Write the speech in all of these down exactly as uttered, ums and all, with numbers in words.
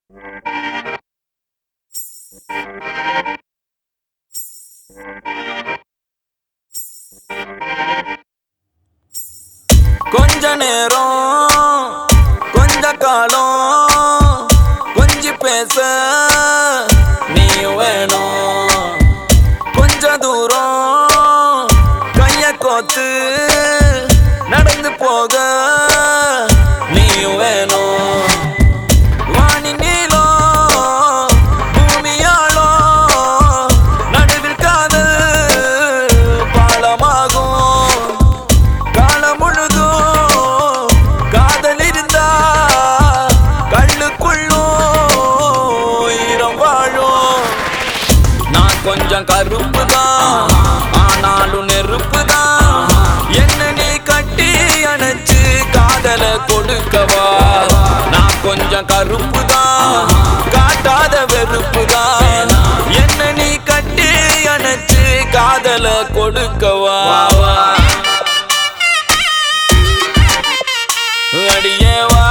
கொஞ்ச நேரம் கொஞ்ச காலம் கொஞ்சி பேச நீ வேணும். கொஞ்ச தூரம் கைய கோத்து நடந்து போக நீ வேணும். வானி நீளம் பூமியாளம் நடுவில் காதல் பாலமாகும். காலம் முழுதும் காதல் இருந்தா கல்லுக்குள்ளும் ஈரம் வாழும். நான் கொஞ்சம் கருப்பு தான் ஆனாலும் நெருப்பு தான். என்ன நீ கட்டி அணைச்சு காதல கொடுக்கவா? நான் கொஞ்சம் கருப்பு தான் காட்டாத வெறுப்பு தான். என்ன நீ கட்டி அணைச்சு காதல கொடுக்கவா? அடியேவா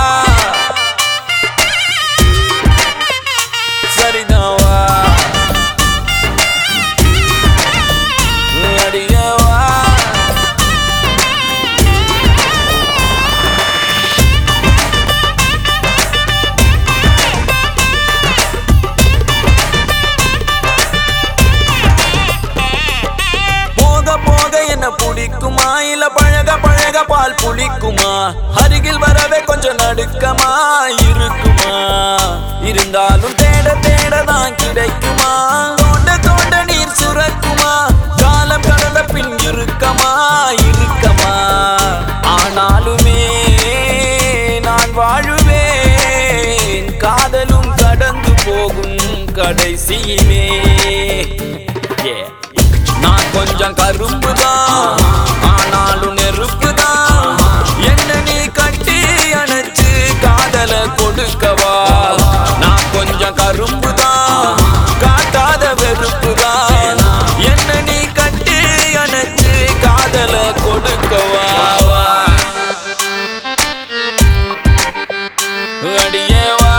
சரிதாவா அடியேவா. போக போக என்ன பிடிக்குமா இல்ல பழக பழக பால் புளிக்குமா? அருகில் வரவே கொஞ்சம் நடுக்கமா இருக்குமா? இருந்தாலும் தேட தேட தான் கிடைக்குமா? தோண்ட தோண்ட நீர் சுரக்குமா? காலம் கடந்த பின் இருக்கமா இருக்கமா? ஆனாலுமே நான் வாழுவேன் காதலும் கடந்து போகும் கடைசியிலே. நான் கொஞ்சம் கரும்பு தான் ஆனாலும் நெருப்பு தான். என்ன நீ கட்டி அணைச்சு காதல கொடுக்கவா? நான் கொஞ்சம் கரும்பு தான் காட்டாத வெறுப்பு தான். என்ன நீ கட்டி அணைச்சு காதல கொடுக்கவா? அடியேவா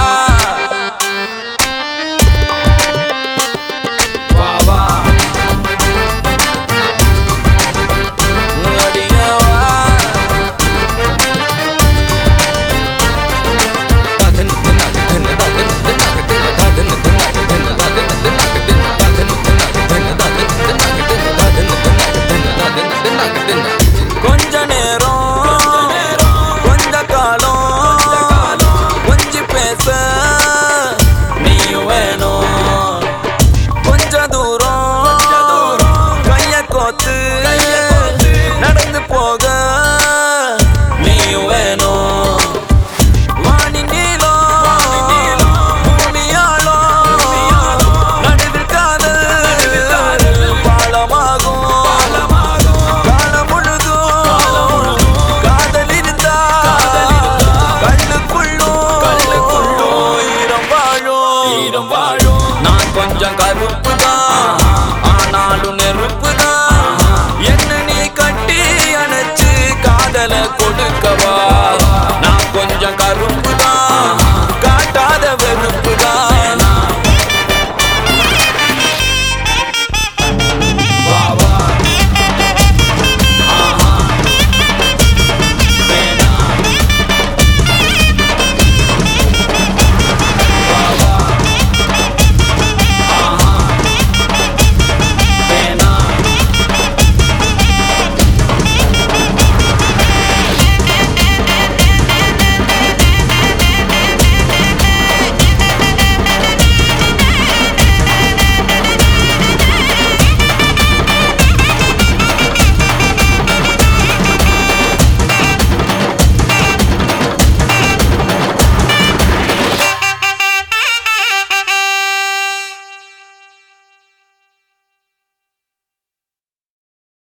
கொஞ்ச நேரம் கொஞ்ச காலம் கொஞ்சி பேச நீ வேணும். கொஞ்ச தூரம் கைய கோத்து நடந்து போக நீ வேணும். வானி நீளம் பூமியாளம் நடுவில் காதல் பாலமாகும். காலம் முழுதும் காதல் இருந்தா கல்லுக்குள்ளும் ஈரம் வாழும் ஈரம் வாழும். நான் கொஞ்சம் கருப்பு தான்